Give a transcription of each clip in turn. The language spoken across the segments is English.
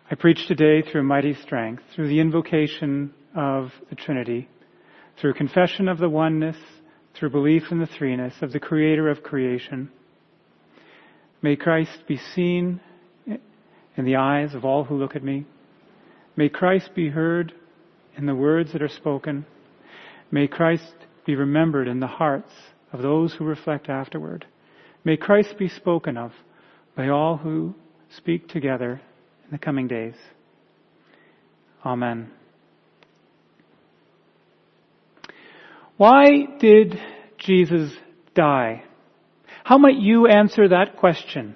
I preach today through mighty strength, through the invocation of the Trinity, through confession of the oneness, through belief in the threeness of the Creator of creation. May Christ be seen in the eyes of all who look at me. May Christ be heard in the words that are spoken. May Christ be remembered in the hearts of those who reflect afterward. May Christ be spoken of by all who speak together in the coming days. Amen. Why did Jesus die? How might you answer that question?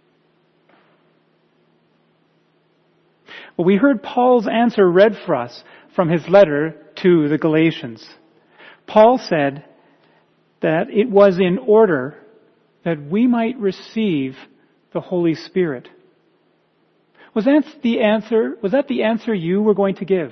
Well, we heard Paul's answer read for us from his letter to the Galatians. Paul said that it was in order that we might receive the Holy Spirit. Was that the answer you were going to give?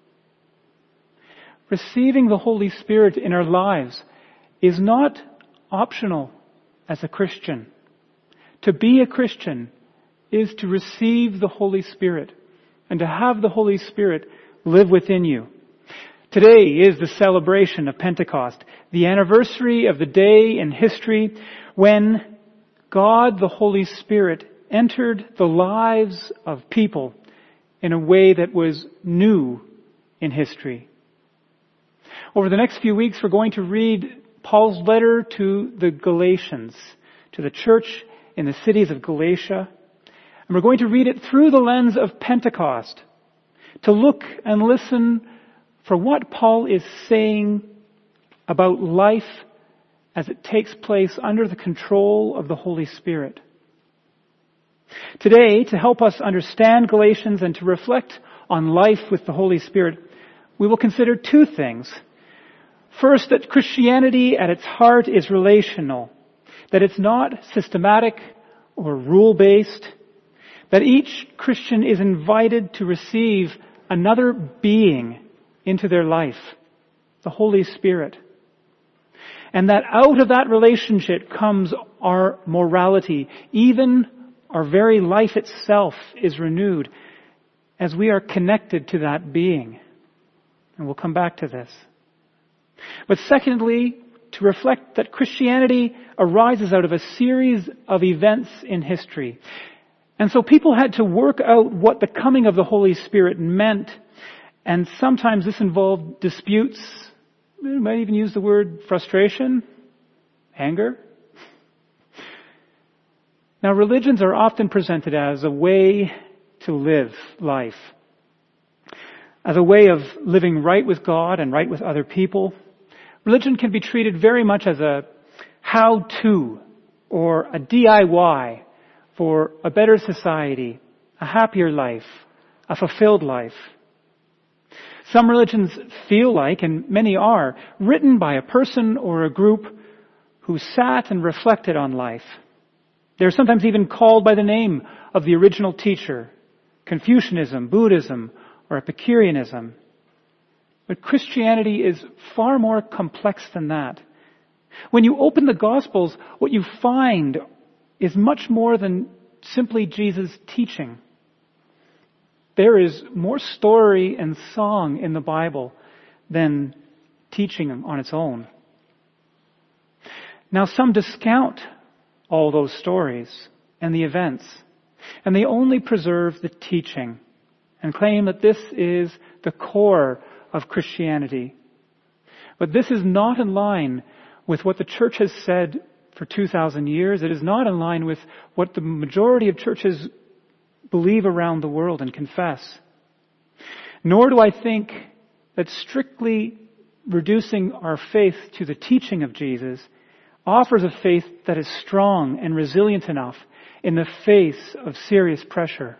Receiving the Holy Spirit in our lives is not optional as a Christian. To be a Christian is to receive the Holy Spirit and to have the Holy Spirit live within you. Today is the celebration of Pentecost, the anniversary of the day in history when God, the Holy Spirit, entered the lives of people in a way that was new in history. Over the next few weeks, we're going to read Paul's letter to the Galatians, to the church in the cities of Galatia. And we're going to read it through the lens of Pentecost, to look and listen for what Paul is saying about life as it takes place under the control of the Holy Spirit. Today, to help us understand Galatians and to reflect on life with the Holy Spirit, we will consider two things. First, that Christianity at its heart is relational, that it's not systematic or rule-based, that each Christian is invited to receive another being into their life, the Holy Spirit. And that out of that relationship comes our morality. Even our very life itself is renewed as we are connected to that being. And we'll come back to this. But secondly, to reflect that Christianity arises out of a series of events in history. And so people had to work out what the coming of the Holy Spirit meant. And sometimes this involved disputes. We might even use the word frustration, anger. Now, religions are often presented as a way to live life, as a way of living right with God and right with other people. Religion can be treated very much as a how-to or a DIY for a better society, a happier life, a fulfilled life. Some religions feel like, and many are, written by a person or a group who sat and reflected on life. They're sometimes even called by the name of the original teacher, Confucianism, Buddhism, or Epicureanism. But Christianity is far more complex than that. When you open the Gospels, what you find is much more than simply Jesus' teaching. There is more story and song in the Bible than teaching on its own. Now, some discount all those stories and the events, and they only preserve the teaching and claim that this is the core of Christianity. But this is not in line with what the church has said for 2,000 years. It is not in line with what the majority of churches believe around the world and confess. Nor do I think that strictly reducing our faith to the teaching of Jesus offers a faith that is strong and resilient enough in the face of serious pressure.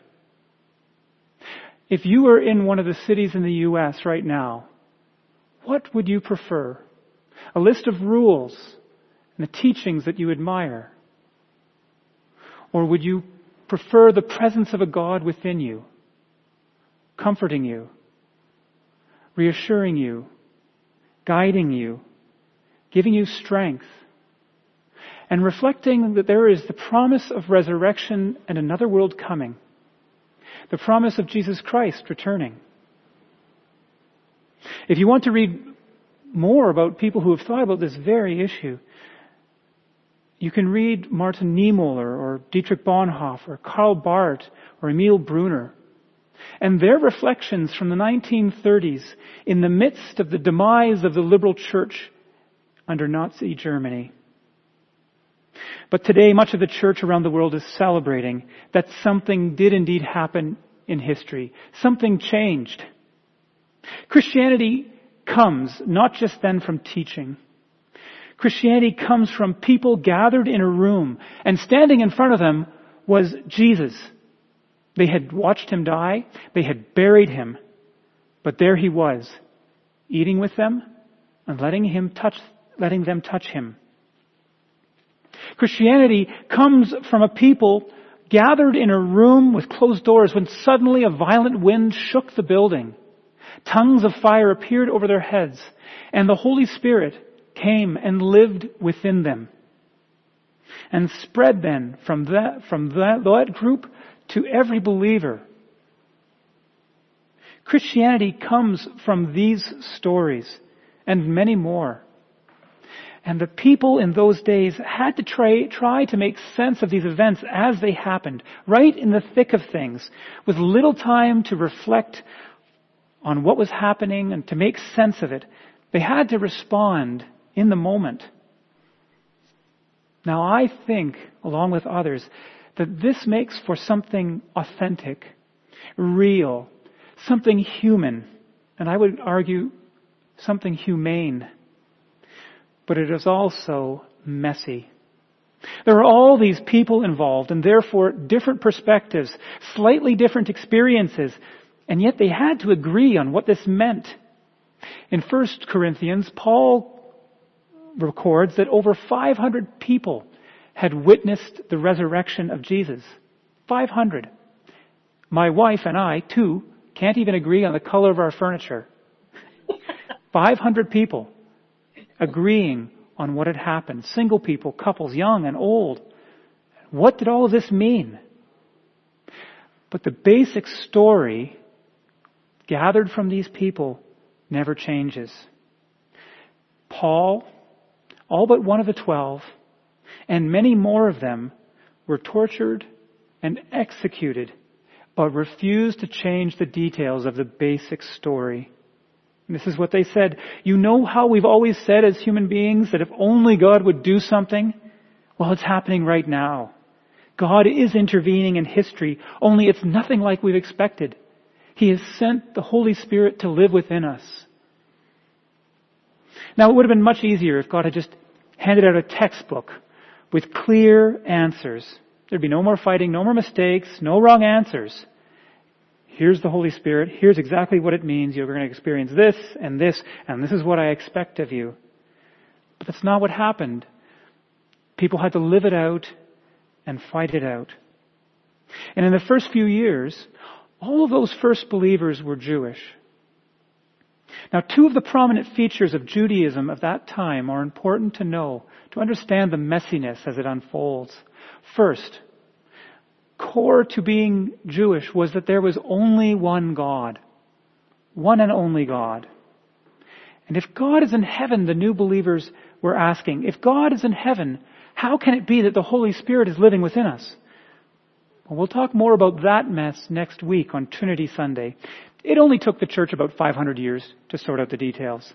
If you were in one of the cities in the U.S. right now, what would you prefer? A list of rules and the teachings that you admire? Or would you prefer the presence of a God within you, comforting you, reassuring you, guiding you, giving you strength, and reflecting that there is the promise of resurrection and another world coming, the promise of Jesus Christ returning. If you want to read more about people who have thought about this very issue, you can read Martin Niemöller or Dietrich Bonhoeffer, Karl Barth or Emil Brunner, and their reflections from the 1930s in the midst of the demise of the liberal church under Nazi Germany. But today, much of the church around the world is celebrating that something did indeed happen in history. Something changed. Christianity comes not just then from teaching. Christianity comes from people gathered in a room, and standing in front of them was Jesus. They had watched him die. They had buried him. But there he was, eating with them and letting them touch him. Christianity comes from a people gathered in a room with closed doors when suddenly a violent wind shook the building. Tongues of fire appeared over their heads, and the Holy Spirit came and lived within them and spread then from that group to every believer. Christianity comes from these stories and many more. And the people in those days had to try to make sense of these events as they happened, right in the thick of things, with little time to reflect on what was happening and to make sense of it. They had to respond in the moment. Now I think, along with others, that this makes for something authentic, real, something human, and I would argue something humane. But it is also messy. There are all these people involved, and therefore different perspectives, slightly different experiences, and yet they had to agree on what this meant. In 1 Corinthians, Paul records that over 500 people had witnessed the resurrection of Jesus. 500. My wife and I, too, can't even agree on the color of our furniture. 500 people agreeing on what had happened. Single people, couples, young and old. What did all of this mean? But the basic story gathered from these people never changes. Paul, all but one of the 12, and many more of them were tortured and executed, but refused to change the details of the basic story. And this is what they said. You know how we've always said as human beings that if only God would do something? Well, it's happening right now. God is intervening in history, only it's nothing like we've expected. He has sent the Holy Spirit to live within us. Now, it would have been much easier if God had just handed out a textbook with clear answers. There'd be no more fighting, no more mistakes, no wrong answers. Here's the Holy Spirit. Here's exactly what it means. You're going to experience this, and this is what I expect of you. But that's not what happened. People had to live it out and fight it out. And in the first few years, all of those first believers were Jewish. Now, two of the prominent features of Judaism of that time are important to know, to understand the messiness as it unfolds. First, core to being Jewish was that there was only one God. One and only God. And if God is in heaven, the new believers were asking, if God is in heaven, how can it be that the Holy Spirit is living within us? Well, we'll talk more about that mess next week on Trinity Sunday. It only took the church about 500 years to sort out the details.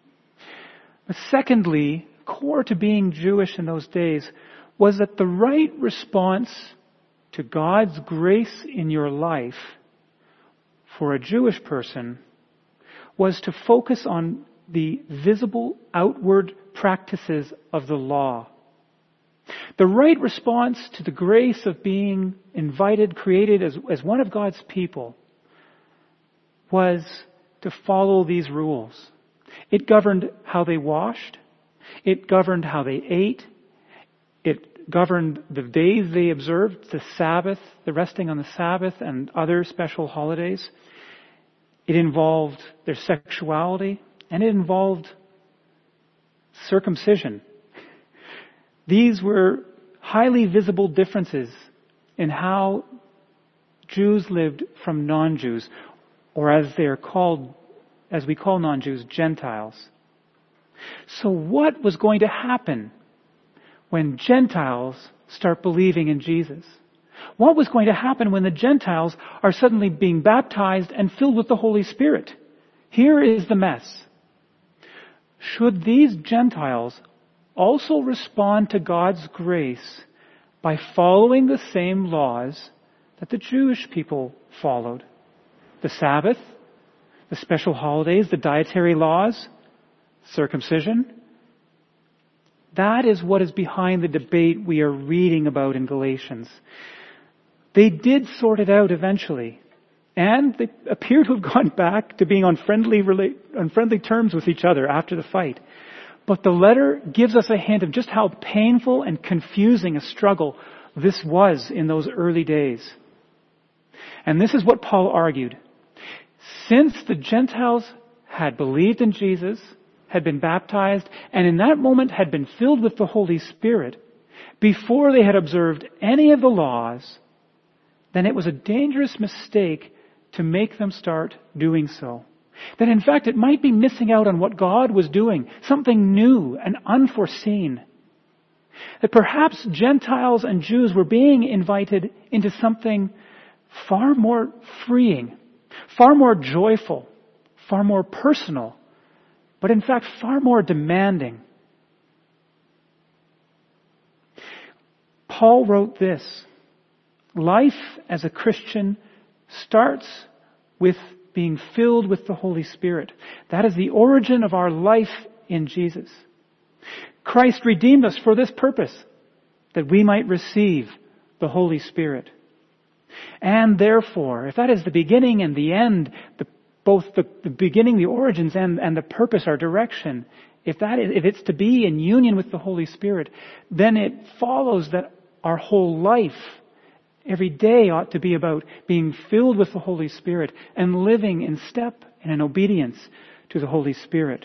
But secondly, core to being Jewish in those days was that the right response to God's grace in your life for a Jewish person was to focus on the visible outward practices of the law. The right response to the grace of being invited, created as one of God's people was to follow these rules. It governed how they washed. It governed how they ate. It governed the days they observed, the Sabbath, the resting on the Sabbath and other special holidays. It involved their sexuality, and it involved circumcision. These were highly visible differences in how Jews lived from non-Jews, or as we call non-Jews, Gentiles. So what was going to happen when Gentiles start believing in Jesus? What was going to happen when the Gentiles are suddenly being baptized and filled with the Holy Spirit? Here is the mess. Should these Gentiles also respond to God's grace by following the same laws that the Jewish people followed? The Sabbath, the special holidays, the dietary laws, circumcision? That is what is behind the debate we are reading about in Galatians. They did sort it out eventually, and they appear to have gone back to being on friendly terms with each other after the fight. But the letter gives us a hint of just how painful and confusing a struggle this was in those early days. And this is what Paul argued. Since the Gentiles had believed in Jesus, had been baptized, and in that moment had been filled with the Holy Spirit, before they had observed any of the laws, then it was a dangerous mistake to make them start doing so. That in fact it might be missing out on what God was doing, something new and unforeseen. That perhaps Gentiles and Jews were being invited into something far more freeing, far more joyful, far more personal, but in fact far more demanding. Paul wrote this: life as a Christian starts with being filled with the Holy Spirit. That is the origin of our life in Jesus. Christ redeemed us for this purpose, that we might receive the Holy Spirit. And therefore, if that is the beginning and the end, both the beginning, the origins, and the purpose, our direction, if it's to be in union with the Holy Spirit, then it follows that our whole life, every day, ought to be about being filled with the Holy Spirit and living in step and in obedience to the Holy Spirit.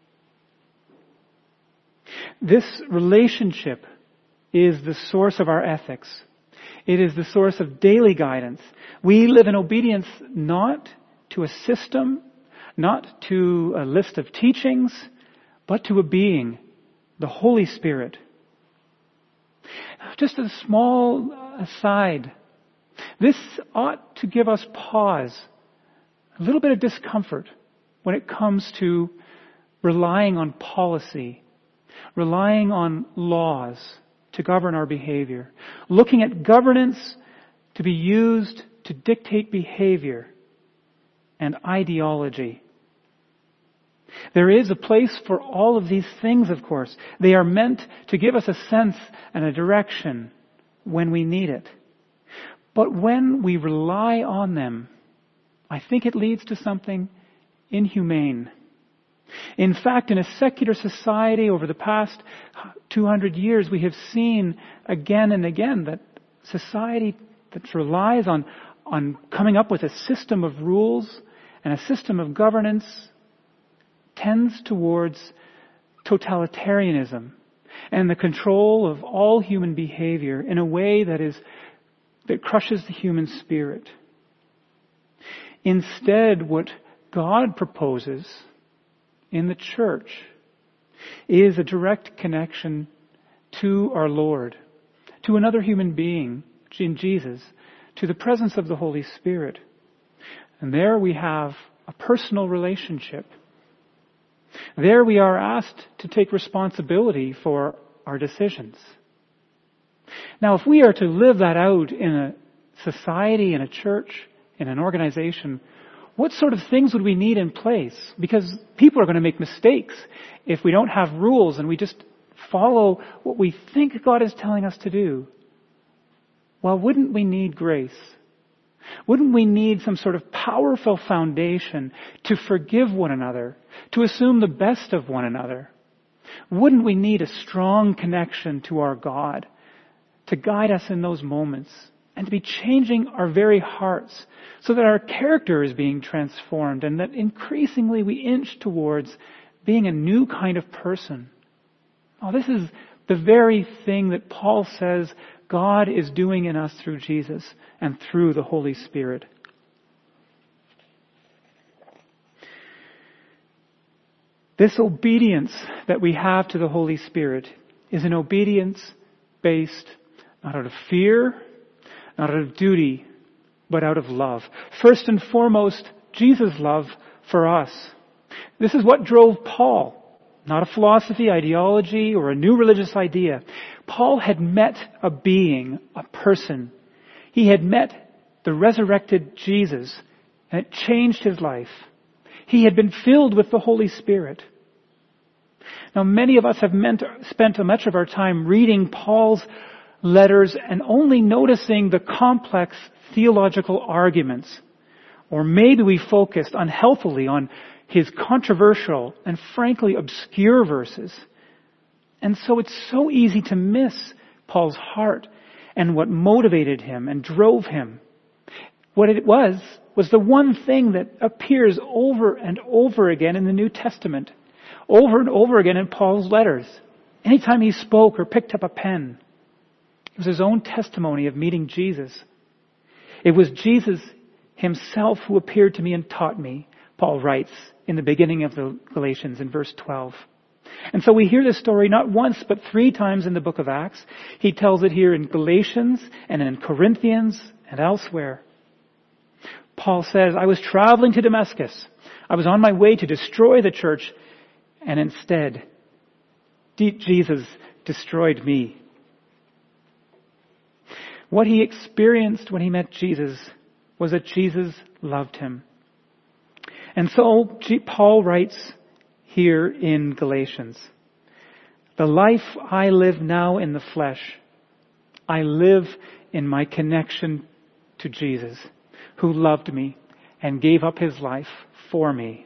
This relationship is the source of our ethics. It is the source of daily guidance. We live in obedience not to a system, not to a list of teachings, but to a being, the Holy Spirit. Just a small aside. This ought to give us pause, a little bit of discomfort when it comes to relying on policy, relying on laws to govern our behavior, looking at governance to be used to dictate behavior and ideology. There is a place for all of these things, of course. They are meant to give us a sense and a direction when we need it. But when we rely on them, I think it leads to something inhumane. In fact, in a secular society over the past 200 years, we have seen again and again that society that relies on coming up with a system of rules and a system of governance tends towards totalitarianism and the control of all human behavior in a way that crushes the human spirit. Instead, what God proposes in the church is a direct connection to our Lord, to another human being, in Jesus, to the presence of the Holy Spirit. And there we have a personal relationship. There we are asked to take responsibility for our decisions. Now, if we are to live that out in a society, in a church, in an organization, what sort of things would we need in place? Because people are going to make mistakes if we don't have rules and we just follow what we think God is telling us to do. Well, wouldn't we need grace? Wouldn't we need some sort of powerful foundation to forgive one another, to assume the best of one another? Wouldn't we need a strong connection to our God to guide us in those moments and to be changing our very hearts so that our character is being transformed and that increasingly we inch towards being a new kind of person? Oh, this is the very thing that Paul says God is doing in us through Jesus and through the Holy Spirit. This obedience that we have to the Holy Spirit is an obedience based not out of fear, not out of duty, but out of love. First and foremost, Jesus' love for us. This is what drove Paul. Not a philosophy, ideology, or a new religious idea. Paul had met a being, a person. He had met the resurrected Jesus, and it changed his life. He had been filled with the Holy Spirit. Now, many of us have spent much of our time reading Paul's letters and only noticing the complex theological arguments. Or maybe we focused unhealthily on his controversial and frankly obscure verses. And so it's so easy to miss Paul's heart and what motivated him and drove him. What it was the one thing that appears over and over again in the New Testament, over and over again in Paul's letters. Anytime he spoke or picked up a pen, it was his own testimony of meeting Jesus. It was Jesus himself who appeared to me and taught me, Paul writes in the beginning of the Galatians in verse 12. And so we hear this story not once but 3 times in the book of Acts. He tells it here in Galatians and in Corinthians and elsewhere. Paul says, I was traveling to Damascus. I was on my way to destroy the church, and instead, Jesus destroyed me. What he experienced when he met Jesus was that Jesus loved him. And so Paul writes here in Galatians, the life I live now in the flesh, I live in my connection to Jesus, who loved me and gave up his life for me.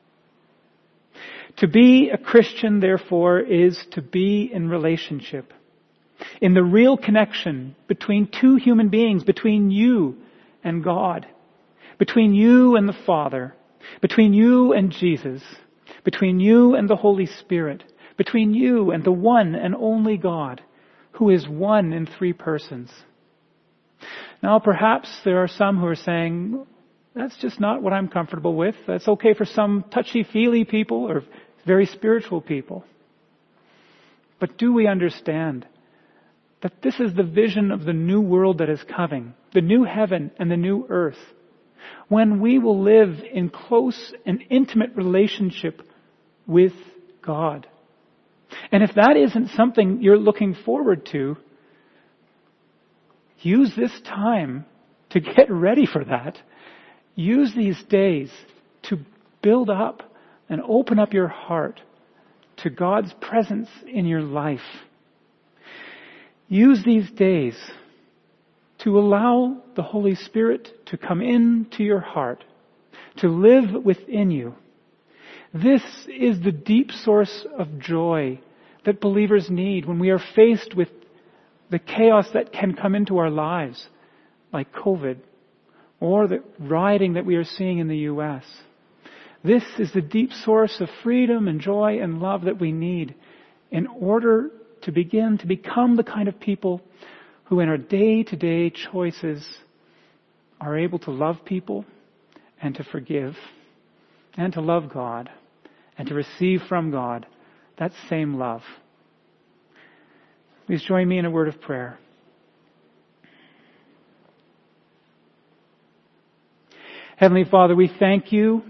To be a Christian, therefore, is to be in relationship, in the real connection between 2 human beings, between you and God, between you and the Father, between you and Jesus, between you and the Holy Spirit, between you and the one and only God, who is one in 3 persons. Now, perhaps there are some who are saying, that's just not what I'm comfortable with. That's okay for some touchy-feely people or very spiritual people. But do we understand that this is the vision of the new world that is coming, the new heaven and the new earth, when we will live in close and intimate relationship with God? And if that isn't something you're looking forward to, use this time to get ready for that. Use these days to build up and open up your heart to God's presence in your life. Use these days to allow the Holy Spirit to come into your heart, to live within you. This is the deep source of joy that believers need when we are faced with the chaos that can come into our lives, like COVID, or the rioting that we are seeing in the U.S. This is the deep source of freedom and joy and love that we need in order to begin to become the kind of people who in our day-to-day choices are able to love people and to forgive and to love God and to receive from God that same love. Please join me in a word of prayer. Heavenly Father, we thank you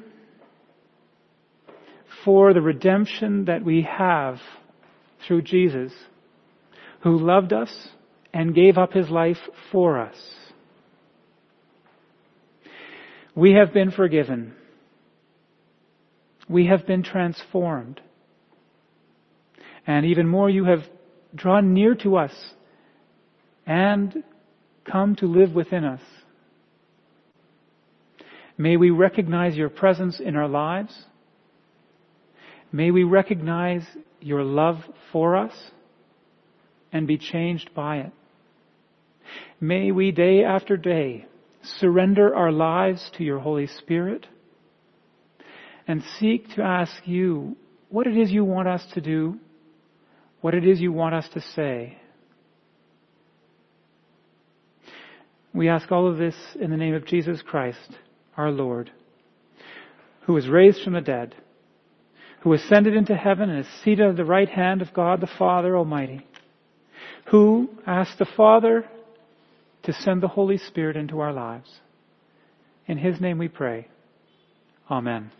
for the redemption that we have through Jesus, who loved us and gave up his life for us. We have been forgiven. We have been transformed. And even more, you have drawn near to us and come to live within us. May we recognize your presence in our lives. May we recognize your love for us and be changed by it. May we day after day surrender our lives to your Holy Spirit and seek to ask you what it is you want us to do, what it is you want us to say. We ask all of this in the name of Jesus Christ, our Lord, who was raised from the dead, who ascended into heaven and is seated at the right hand of God the Father Almighty, who asked the Father to send the Holy Spirit into our lives. In His name we pray. Amen.